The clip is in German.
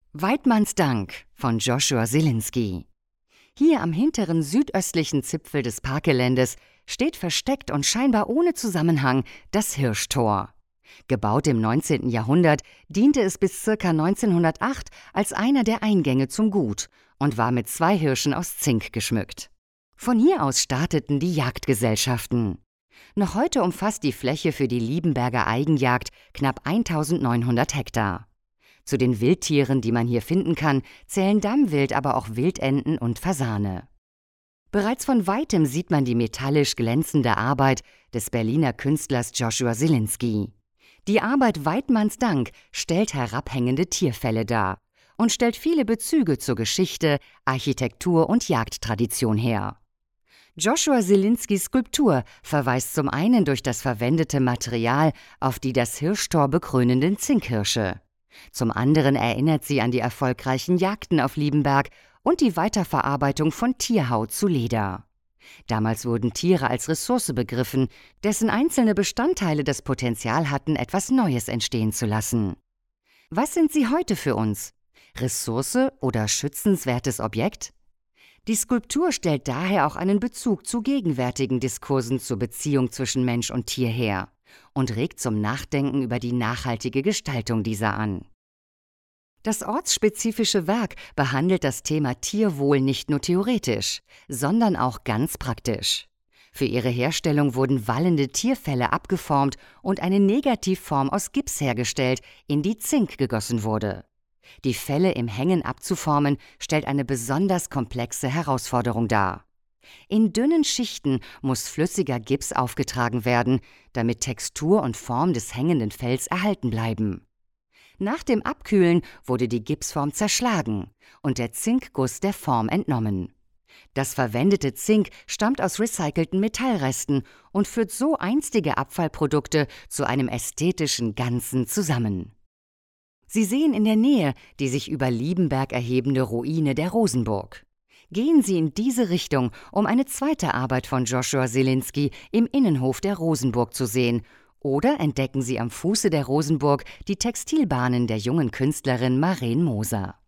Weidmannsdank von Joshua Zielinski. Hier am hinteren südöstlichen Zipfel des Parkgeländes steht versteckt und scheinbar ohne Zusammenhang das Hirschtor. Gebaut im 19. Jahrhundert, diente es bis ca. 1908 als einer der Eingänge zum Gut und war mit 2 Hirschen aus Zink geschmückt. Von hier aus starteten die Jagdgesellschaften. Noch heute umfasst die Fläche für die Liebenberger Eigenjagd knapp 1900 Hektar. Zu den Wildtieren, die man hier finden kann, zählen Dammwild, aber auch Wildenten und Fasane. Bereits von Weitem sieht man die metallisch glänzende Arbeit des Berliner Künstlers Joshua Zielinski. Die Arbeit Weidmannsdank stellt herabhängende Tierfelle dar und stellt viele Bezüge zur Geschichte, Architektur und Jagdtradition her. Joshua Zielinskis Skulptur verweist zum einen durch das verwendete Material auf die das Hirschtor bekrönenden Zinkhirsche. Zum anderen erinnert sie an die erfolgreichen Jagden auf Liebenberg und die Weiterverarbeitung von Tierhaut zu Leder. Damals wurden Tiere als Ressource begriffen, dessen einzelne Bestandteile das Potenzial hatten, etwas Neues entstehen zu lassen. Was sind sie heute für uns? Ressource oder schützenswertes Objekt? Die Skulptur stellt daher auch einen Bezug zu gegenwärtigen Diskursen zur Beziehung zwischen Mensch und Tier her und regt zum Nachdenken über die nachhaltige Gestaltung dieser an. Das ortsspezifische Werk behandelt das Thema Tierwohl nicht nur theoretisch, sondern auch ganz praktisch. Für ihre Herstellung wurden wallende Tierfelle abgeformt und eine Negativform aus Gips hergestellt, in die Zink gegossen wurde. Die Felle im Hängen abzuformen, stellt eine besonders komplexe Herausforderung dar. In dünnen Schichten muss flüssiger Gips aufgetragen werden, damit Textur und Form des hängenden Fells erhalten bleiben. Nach dem Abkühlen wurde die Gipsform zerschlagen und der Zinkguss der Form entnommen. Das verwendete Zink stammt aus recycelten Metallresten und führt so einstige Abfallprodukte zu einem ästhetischen Ganzen zusammen. Sie sehen in der Nähe die sich über Liebenberg erhebende Ruine der Rosenburg. Gehen Sie in diese Richtung, um eine zweite Arbeit von Joshua Zielinski im Innenhof der Rosenburg zu sehen, oder entdecken Sie am Fuße der Rosenburg die Textilbahnen der jungen Künstlerin Maren Moser.